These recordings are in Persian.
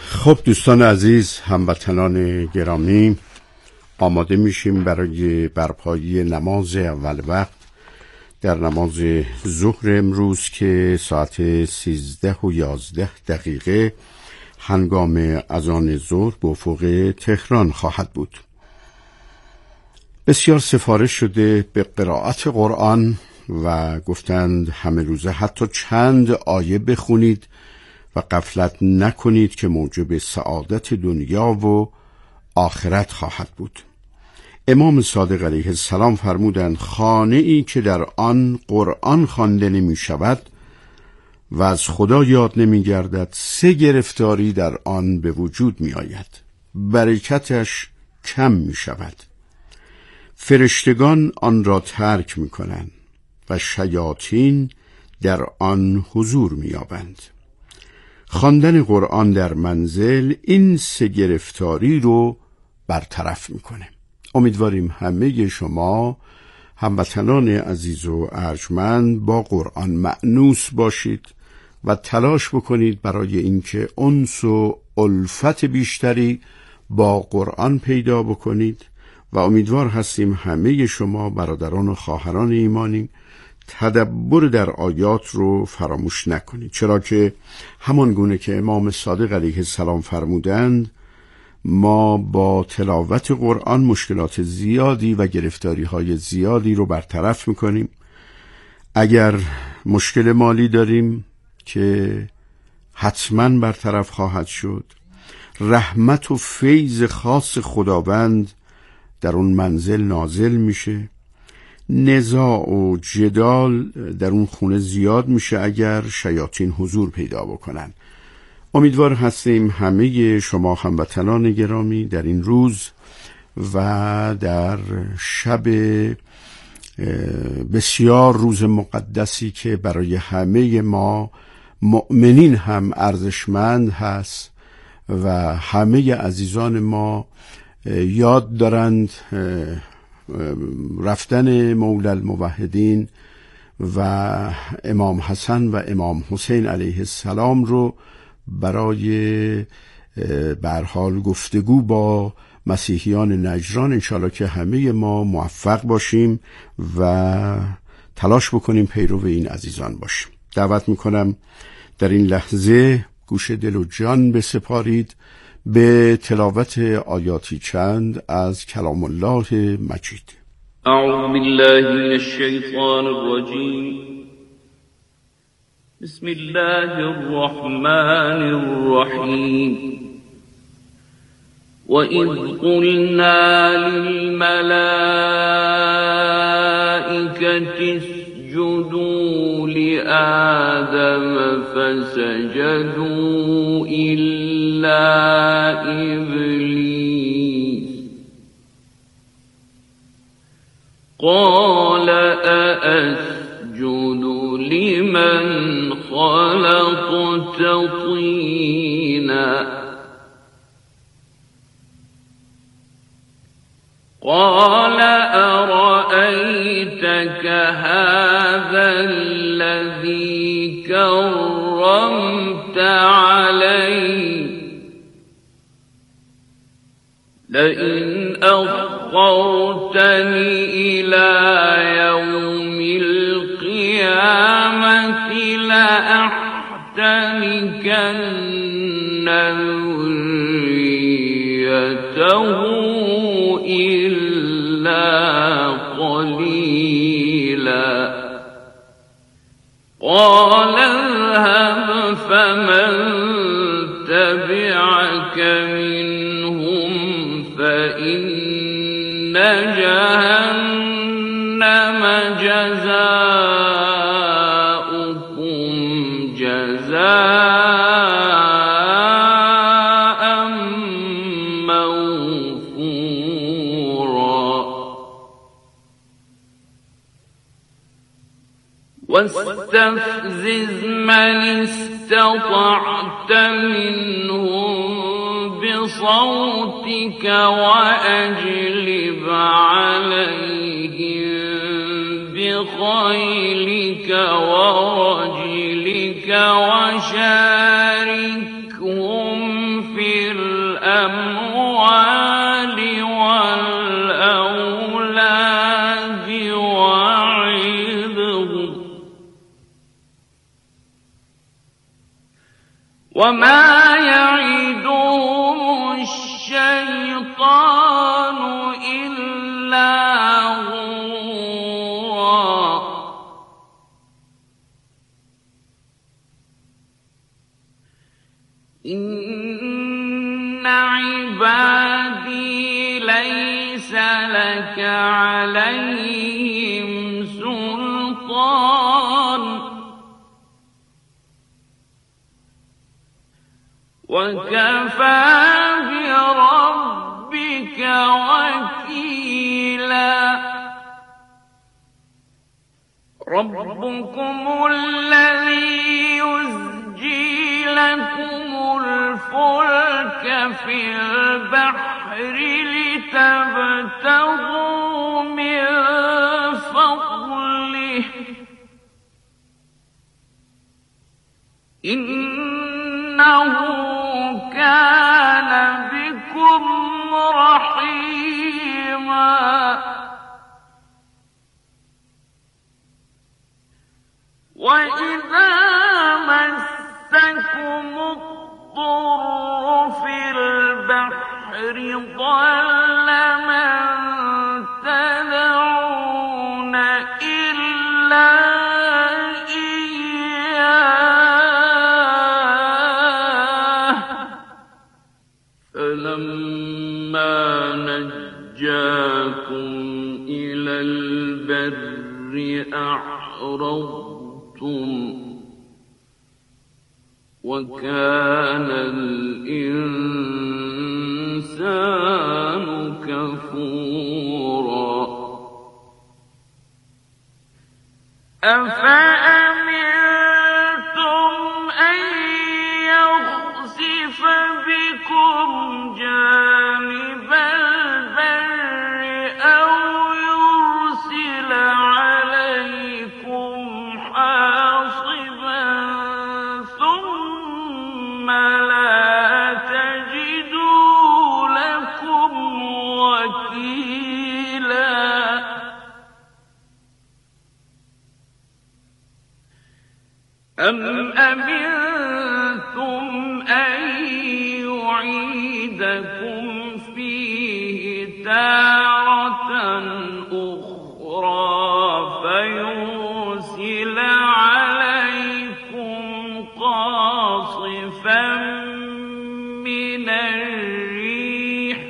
خب دوستان عزیز، هموطنان گرامی، آماده میشیم برای برپایی نماز اول وقت در نماز ظهر امروز که ساعت 13:11 هنگام اذان ظهر به افق تهران خواهد بود. بسیار سفارش شده به قرائت قرآن و گفتند همه روزه حتی چند آیه بخونید و غفلت نکنید که موجب سعادت دنیا و آخرت خواهد بود. امام صادق علیه السلام فرمودند خانه ای که در آن قرآن خوانده نمی شود و از خدا یاد نمی گردد 3 گرفتاری در آن به وجود می آید. برکتش کم می شود، فرشتگان آن را ترک می کنند و شیاطین در آن حضور می یابند. خواندن قرآن در منزل این 3 گرفتاری رو برطرف میکنه. امیدواریم همه شما هموطنان عزیز و ارجمند با قرآن مأنوس باشید و تلاش بکنید برای اینکه انس و الفت بیشتری با قرآن پیدا بکنید و امیدوار هستیم همه شما برادران و خواهران ایمانی تدبر در آیات رو فراموش نکنید، چرا که همان گونه که امام صادق علیه السلام فرمودند ما با تلاوت قرآن مشکلات زیادی و گرفتاری های زیادی رو برطرف میکنیم. اگر مشکل مالی داریم که حتما برطرف خواهد شد، رحمت و فیض خاص خداوند در اون منزل نازل میشه، نزاع و جدال در اون خونه زیاد میشه اگر شیاطین حضور پیدا بکنن. امیدوار هستیم همه شما هموطنان گرامی در این روز و در شب بسیار روز مقدسی که برای همه ما مؤمنین هم ارزشمند هست و همه عزیزان ما یاد دارند رفتن مولا الموحدین و امام حسن و امام حسین علیه السلام رو برای به هر حال گفتگو با مسیحیان نجران. انشالله که همه ما موفق باشیم و تلاش بکنیم پیرو این عزیزان باشیم. دعوت میکنم در این لحظه گوش دل و جان بسپارید به تلاوت آیاتی چند از کلام الله مجید. اعوذ بالله من الشیطان الرجیم. بسم الله الرحمن الرحیم. وَإِذْ قُلْنَا لِلْمَلَائِكَةِ اسْجُدُوا لِآدَمَ فَسَجَدُوا إِلَّا إِبْلِيسَ قَالَ أَأَسْجُدُ لِمَنْ خَلَقْتَ طِينًا قال أرأيتك هذا الذي كرمت علي لئن أخرتني إلى يوم القيامة لأحتنكن ذريته إلا قليلا قال اذهب فمن تبعك منهم فإن جهنم جزاؤكم جزاء موفورا واستفزز من استطعت منهم بصوتك وأجلب عليهم بخيلك ورجلك وشاركهم في وما يعدهم الشيطان إلا غرورا إن عبادي ليس لك عليهم سلطان وكفى بربك وكيلا ربكم الذي يزجي لكم الفلك في البحر لتبتغوا من فضله إنه كان بكم رحيما وإذا مسكم الضر في البحر ضل من تدعون إلا إياه فلما نجاكم إلى البر أعرضتم وكان الإنسان كفورا أفأمنتم أن يخسف بكم جانب البر أو يرسل عليكم حاصبا ثم لا تجدوا لكم وكيلا أم أمنتم أن يعيدكم فيه تارة أخرى فيرسل عليكم قاصفا من الريح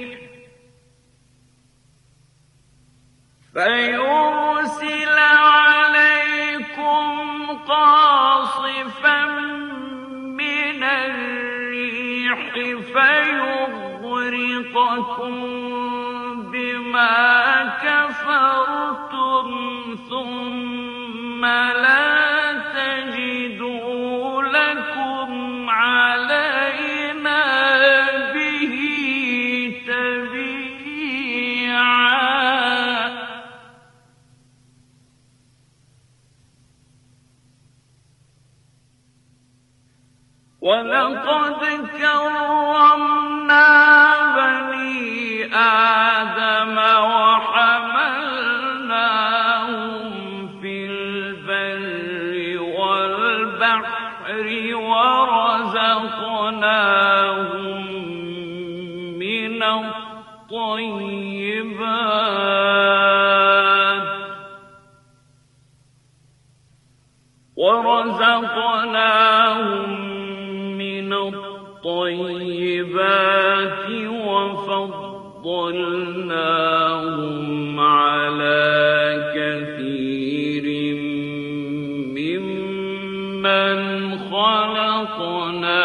فيغرقكم بما كفرتم ثم لا تجدوا لكم علينا به تبيعا ولقد كرمنا بني آدم وحملناهم في البر والبحر ورزقناهم من الطيبات وفضلناهم على كثير ممن خلقنا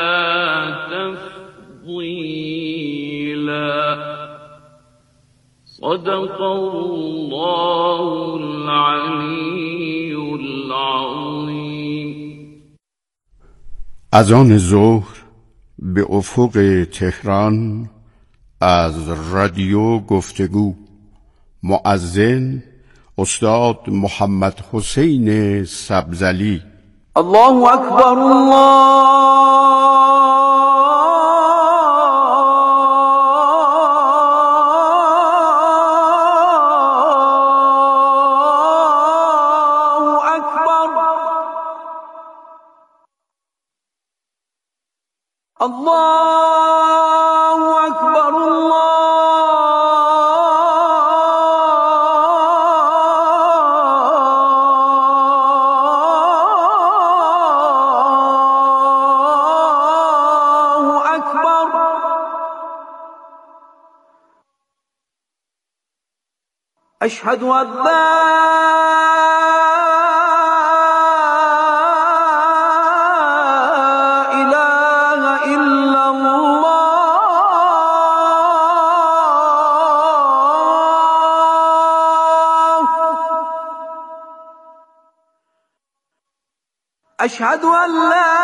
تفضيلا صدق الله العلي العظيم. اذان ظهر به افق تهران از رادیو گفتگو. مؤذن استاد محمد حسین سبزلی. الله اکبر الله الله أكبر الله أكبر. أشهد أن أشهد أن لا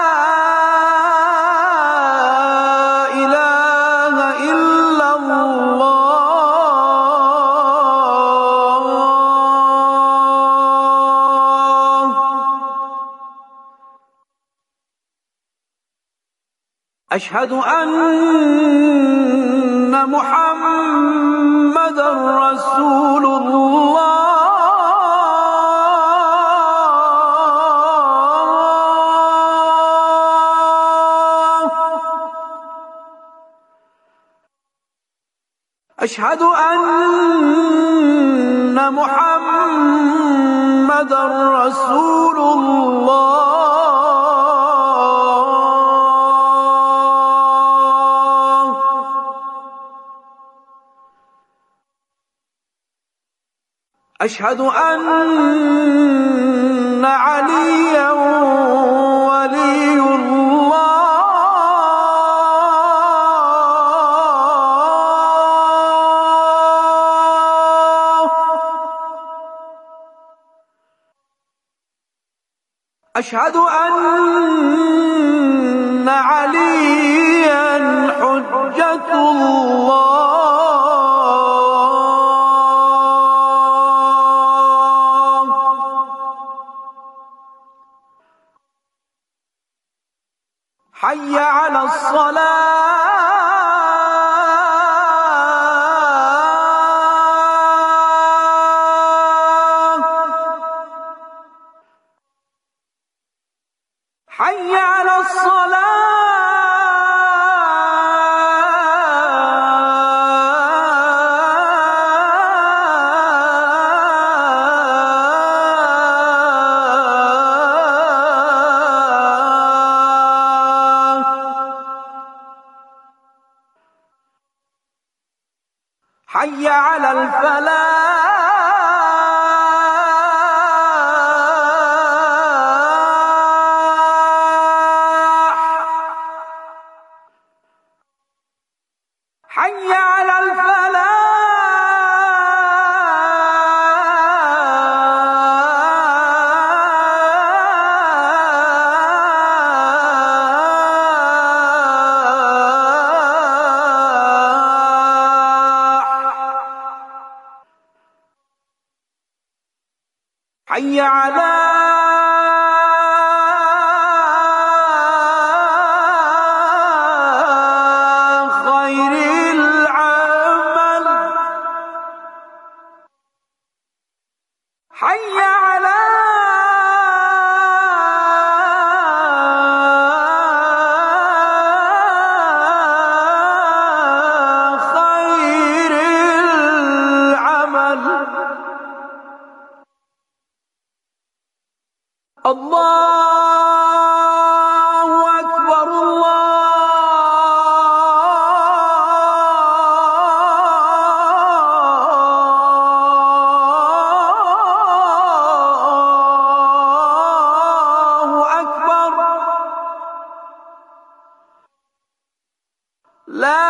إله إلا الله. أشهد أن محمدًا رسول الله. أشهد أن محمدًا رسول الله. أشهد أن عليًا ولي الله. أشهد أن عليا حجة الله. حي على الصلاة. حي على الصلاة. حي على الفلاح. حي على الفلاح. حي على حي على خير العمل. الله أكبر الله أكبر. لا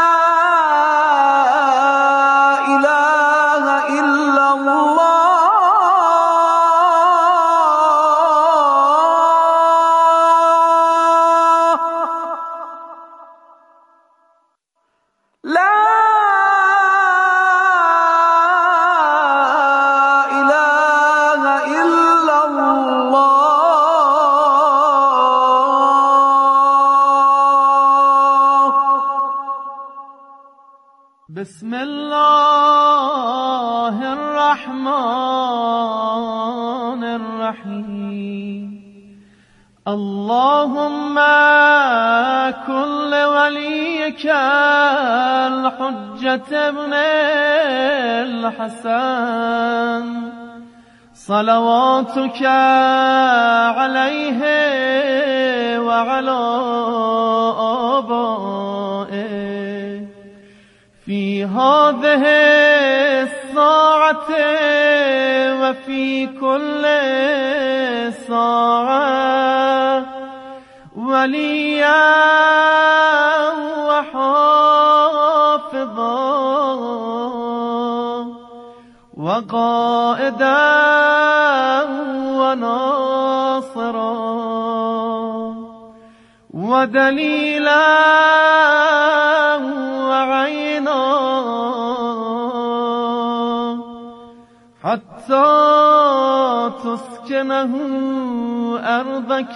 إله إلا الله. لا إله إلا الله. بسم الله الرحمن الرحيم. اللهم كل وليك الحجة ابن الحسن صلواتك عليه وعلى آبائه في هذه الساعة وفي كل ساعة وليا وحافظا وقائدا وناصرا ودليلا وعينا حتى تسكنه أرضك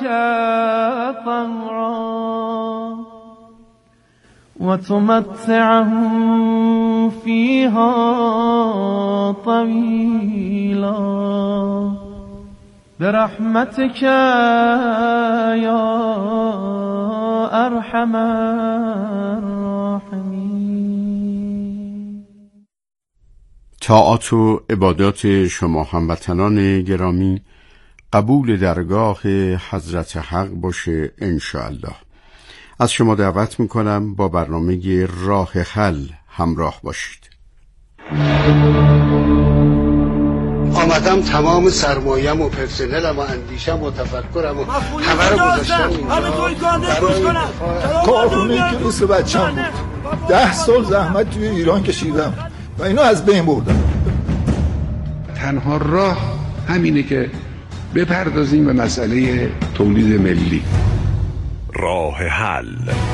طوعا وتمتعه فيها طويلا برحمتك يا أرحم الراحمين. طاعات و عبادات شما هموطنان گرامی قبول درگاه حضرت حق باشه انشاءالله. از شما دعوت میکنم با برنامه راه حل همراه باشید. آمدم تمام سرمایه‌ام و پرسنلم و اندیشم و تفکرم و همه رو گذاشتم اینجا کارخونه که مثل بچه‌م بود. 10 سال زحمت توی ایران کشیدم و اینو از بین بردم. تنها راه همینه که بپردازیم به مسئله تولید ملی. راه حل.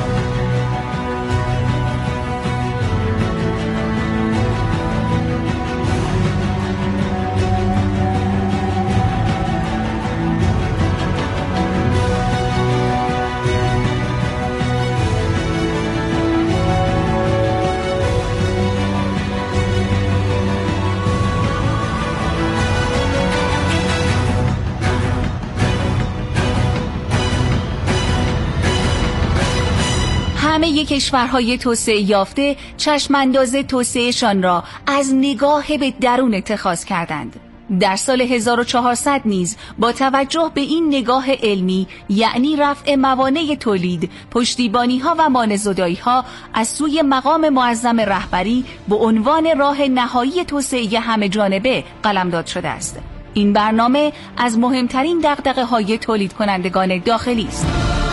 همه کشورهای توسعه یافته چشمانداز توسعهشان را از نگاه به درون اتخاذ کردند. در سال 1400 نیز با توجه به این نگاه علمی، یعنی رفع موانع تولید، پشتیبانی‌ها و مانع‌زدایی‌ها از سوی مقام معظم رهبری به عنوان راه نهایی توسعه همه جانبه قلمداد شده است. این برنامه از مهمترین دغدغه‌های تولید کنندگان داخلی است.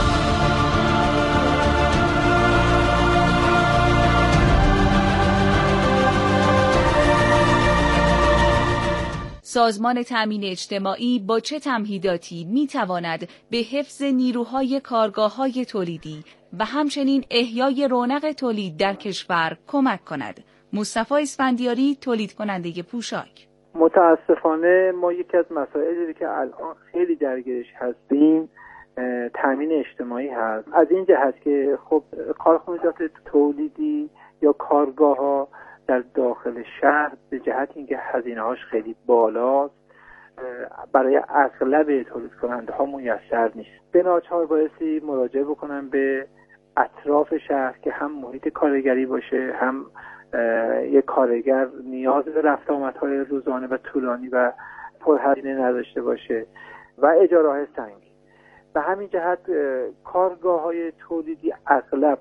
سازمان تامین اجتماعی با چه تمهیداتی میتواند به حفظ نیروهای کارگاه‌های تولیدی و همچنین احیای رونق تولید در کشور کمک کند؟ مصطفی اسفندیاری، تولید کننده پوشاک. متاسفانه ما یکی از مسائلی که الان خیلی درگیرش هستیم تامین اجتماعی هست. از این جهت که خب کارخانجات تولیدی یا کارگاه‌ها در داخل شهر به جهت اینکه هزینه‌هاش خیلی بالاست برای اغلب تولید کننده ها میسر نیست. به ناچار بایستی مراجعه بکنن به اطراف شهر که هم محیط کارگری باشه، هم یک کارگر نیاز به رفت آمدهای روزانه و طولانی و پرهزینه نداشته باشه و اجاره‌های سنگین. به همین جهت کارگاه‌های تولیدی اغلب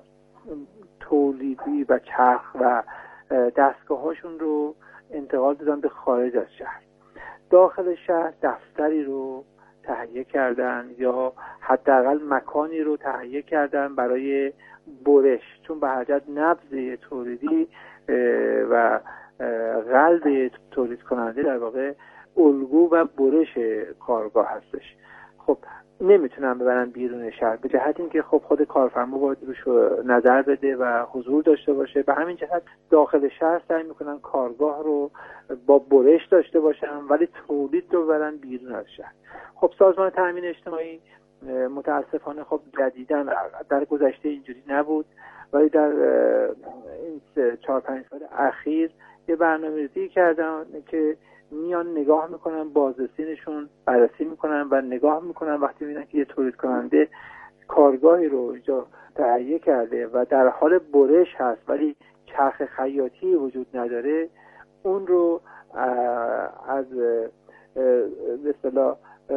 تولیدی و چرخ و دستگاه‌هاشون رو انتقال دادن به خارج از شهر. داخل شهر دفتری رو تهیه کردن یا حداقل مکانی رو تهیه کردن برای برش، چون به حاجت نبض تولیدی و قلب تولید کننده در واقع الگو و برش کارگاه هستش. خب نمیتونن ببرن بیرون شهر به جهت اینکه خب خود کارفرما باید روش نظر بده و حضور داشته باشه. به همین جهت داخل شهر سعی میکنن کارگاه رو با برش داشته باشن ولی تولید رو ببرن بیرون از شهر. خب سازمان تامین اجتماعی متاسفانه خب جدیداً در گذشته اینجوری نبود ولی در این 4-5 سال اخیر یه برنامه‌ریزی کردن که میان نگاه میکنن، بازرسینشون بررسی میکنن و نگاه میکنن وقتی میبینن که یه تولید کننده کارگاهی رو اینجا تهیه کرده و در حال برش هست ولی چرخ خیاطی وجود نداره، اون رو از به اصطلاح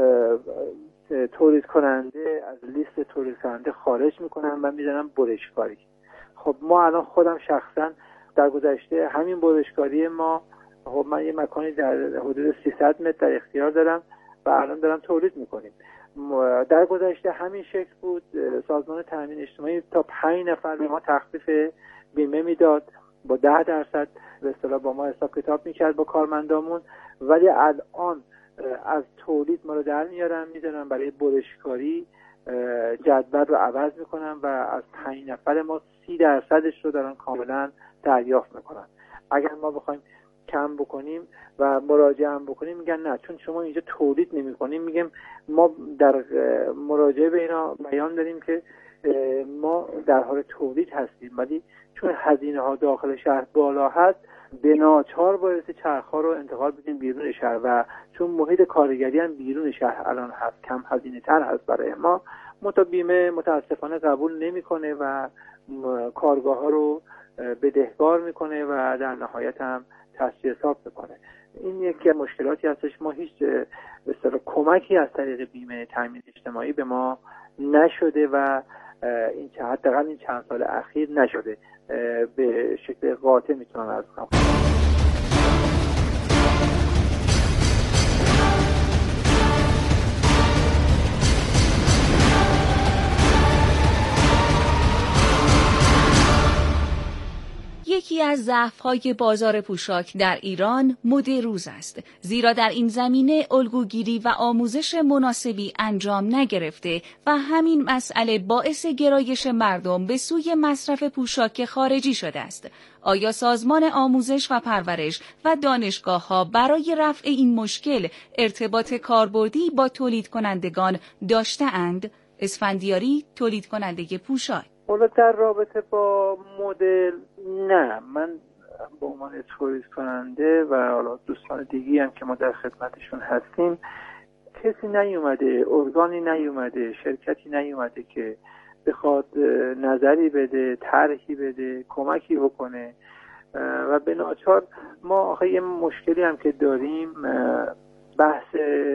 تولید کننده، از لیست تولید کننده خارج میکنن و میزنن برشکاری. خب ما الان خودم شخصا در گذشته همین برشکاری ما، خب من یه مکانی در حدود 300 متر در اختیار دارم و الان دارم تولید میکنیم. در گذشته همین شکل بود. سازمان تامین اجتماعی تا 5 نفر به ما تخفیف بیمه میداد، با 10% به اصطلاح با ما حساب کتاب میکرد با کارمندامون، ولی الان از تولید ما رو در میارن میذارن برای برشکاری، جدول رو عوض میکنن و از 5 نفر ما 30% رو دارن کاملا دریافت میکنن. اگر ما بخوایم کم بکنیم و مراجعه هم بکنیم میگن نه، چون شما اینجا تولید نمی کنیم. میگیم ما در مراجعه به اینا بیان داریم که ما در حال تولید هستیم، ولی چون هزینه ها داخل شهر بالا هست به ناچار باید چرخ‌ها رو انتقال بدیم بیرون شهر و چون محیط کارگری هم بیرون شهر الان هست، کم هزینه تر هست برای ما، بیمه متاسفانه قبول نمیکنه و کارگاه ها رو بدهکار میکنه و در نهایت هم تصفیه حساب میکنه. این یکی از مشکلاتی هستش. ما هیچ به اصطلاح کمکی از طریق بیمه تامین اجتماعی به ما نشده و این حداقل این چند سال اخیر نشده. به شکل قاطع میتونم عرض کنم. یکی از ضعف‌های بازار پوشاک در ایران مد روز است، زیرا در این زمینه الگوگیری و آموزش مناسبی انجام نگرفته و همین مسئله باعث گرایش مردم به سوی مصرف پوشاک خارجی شده است. آیا سازمان آموزش و پرورش و دانشگاه‌ها برای رفع این مشکل ارتباط کاربردی با تولید کنندگان داشته‌اند؟ اسفندیاری، تولید کننده پوشاک: حالا در رابطه با مدل نه، من به عنوان تولید کننده و حالا دوستان دیگی هم که ما در خدمتشون هستیم، کسی نیومده، ارگانی نیومده، شرکتی نیومده که بخواد نظری بده، طرحی بده، کمکی بکنه و به ناچار ما آخه یه مشکلی هم که داریم، بحث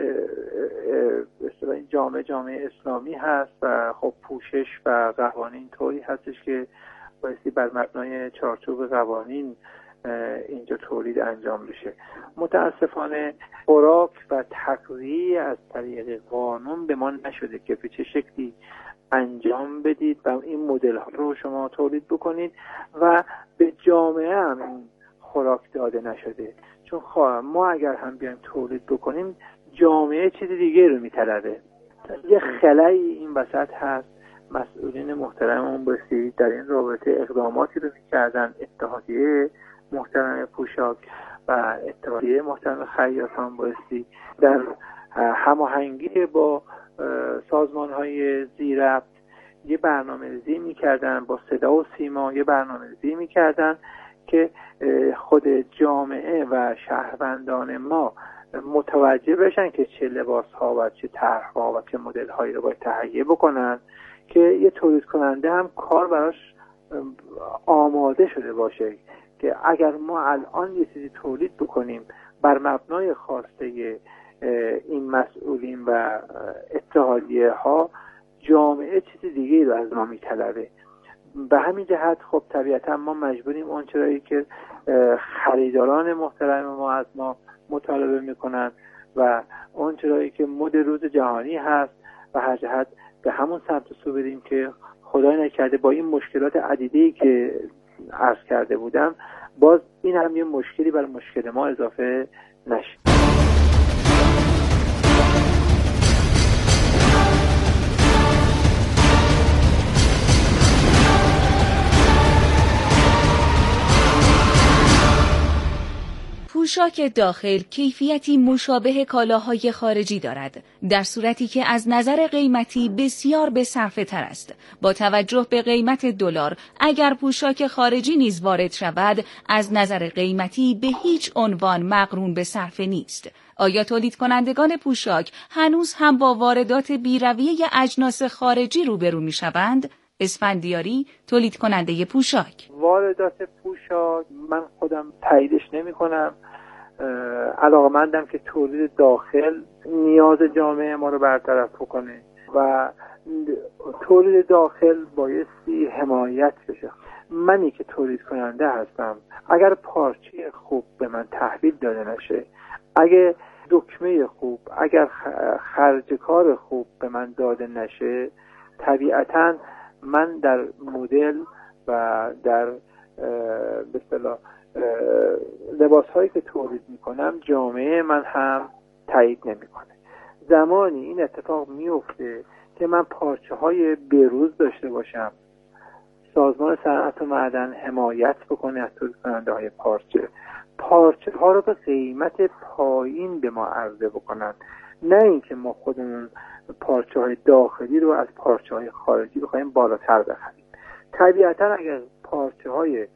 این جامعه اسلامی هست و خب پوشش و قوانین طوری هستش که بایستی بر مبنای چارچوب قوانین اینجا تولید انجام بشه. متاسفانه خوراک و تغذیه از طریق قانون به ما نشده که به چه شکلی انجام بدید و این مدل ها رو شما تولید بکنید و به جامعه هم این خوراک داده نشده. چون ما اگر هم بیایم تولید بکنیم جامعه چیز دیگه رو میطلبه. یه خلایی این وسط هست. مسئولین محترممون بایستی در این رابطه اقداماتی رو میکردن. اتحادیه محترم پوشاک و اتحادیه محترم خیاطان بایستی در هماهنگی با سازمان‌های ذی‌ربط یه برنامه‌ریزی میکردن، با صدا و سیما یه برنامه‌ریزی میکردن که خود جامعه و شهروندان ما متوجه بشن که چه لباس‌ها و چه طرح‌ها و چه مدل‌هایی رو باید تهیه بکنن که یه تولید کننده هم کار براش آماده شده باشه که اگر ما الان یه چیزی تولید بکنیم بر مبنای خواسته این مسئولین و اتحادیه ها، جامعه چیز دیگه رو از ما میطلبه. به همین جهت خب طبیعتا ما مجبوریم اون چرایی که خریداران محترم ما از ما مطالبه میکنن و اون چرایی که مد روز جهانی هست و هر جهت به همون سمت سو بریم که خدای نکرده با این مشکلات عدیده‌ای که عرض کرده بودم باز این هم یه مشکلی بر مشکل ما اضافه نشه. پوشاک داخل کیفیتی مشابه کالاهای خارجی دارد، در صورتی که از نظر قیمتی بسیار به صرفه تر است. با توجه به قیمت دلار، اگر پوشاک خارجی نیز وارد شود، از نظر قیمتی به هیچ عنوان مقرون به صرفه نیست. آیا تولید کنندگان پوشاک هنوز هم با واردات بی‌رویه اجناس خارجی روبرو می‌شوند؟ اسفندیاری، تولید کننده پوشاک: واردات پوشاک من خودم تاییدش نمی‌کنم. علاقه‌مندم که تولید داخل نیاز جامعه ما رو برطرف بکنه و تولید داخل بایستی حمایت بشه. منی که تولید کننده هستم، اگر پارچه خوب به من تحویل داده نشه، اگه دکمه خوب، اگر خرج کار خوب به من داده نشه، طبیعتاً من در مدل و در به اصطلاح لباس‌هایی که تولید می‌کنم جامعه من هم تایید نمی‌کنه. زمانی این اتفاق میفته که من پارچه‌های بروز داشته باشم، سازمان صنعت و معدن حمایت بکنه از تولید کننده‌های پارچه ها رو به قیمت پایین به ما عرضه بکنن، نه اینکه ما خودمون پارچه های داخلی رو از پارچه های خارجی بخوایم بالاتر بخریم. طبیعتا اگر پارچه های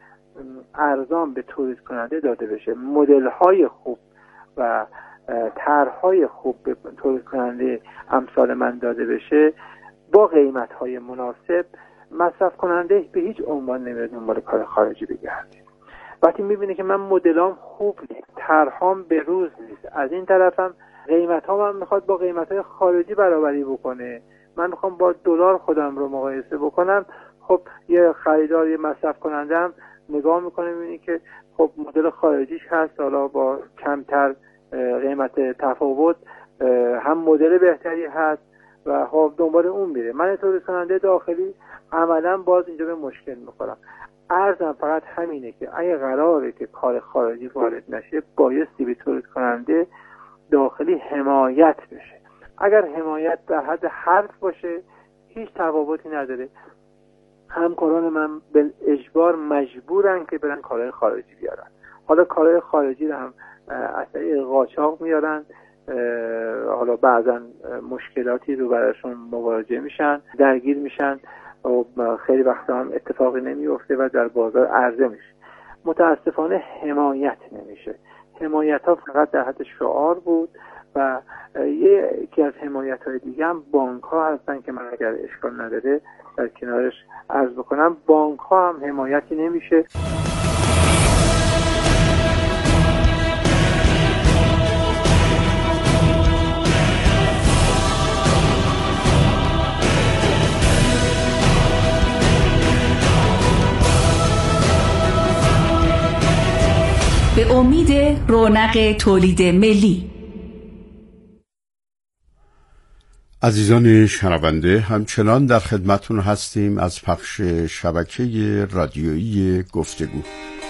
ارزان به تولید کننده داده بشه، مدل های خوب و طرح‌های خوب به تولید کننده امثال من داده بشه، با قیمت های مناسب، مصرف کننده به هیچ عنوان نمیاد دنبال کار خارجی بگرده. وقتی میبینه که من مدلام خوب نیست، طرحام به روز نیست، از این طرفم قیمتام هم میخواد با قیمت‌های خارجی برابری بکنه، من میخوام با دلار خودم رو مقایسه بکنم، خب یه خریدار، یه مصرف کننده هم نگاه میکنه میبینه که خب مدل خارجیش هست، حالا با کمتر قیمت تفاوت هم مدل بهتری هست و خب دنبال اون میره. من تولید کننده داخلی عملاً باز اینجا به مشکل میخورم. عرضم فقط همینه که اگه قراره که کار خارجی وارد نشه، بایستی به تولید کننده داخلی حمایت بشه. اگر حمایت در حد حرف باشه هیچ تفاوتی نداره. همکاران من به اجبار مجبورن که برن کارهای خارجی بیارن. حالا کارهای خارجی رو هم از طریق قاچاق میارن، حالا بعضا مشکلاتی رو براشون مواجه میشن، درگیر میشن و خیلی وقتا هم اتفاقی نمیفته و در بازار عرضه میشه. متاسفانه حمایت نمیشه. حمایت ها فقط در حد شعار بود و یکی از حمایت های دیگه هم بانک ها هستن که من اگر اشکال نداره در کنارش عرض بکنم، بانک ها هم حمایتی نمیشه. به امید رونق تولید ملی. عزیزان شنونده، همچنان در خدمتون هستیم از پخش شبکه رادیویی گفتگو.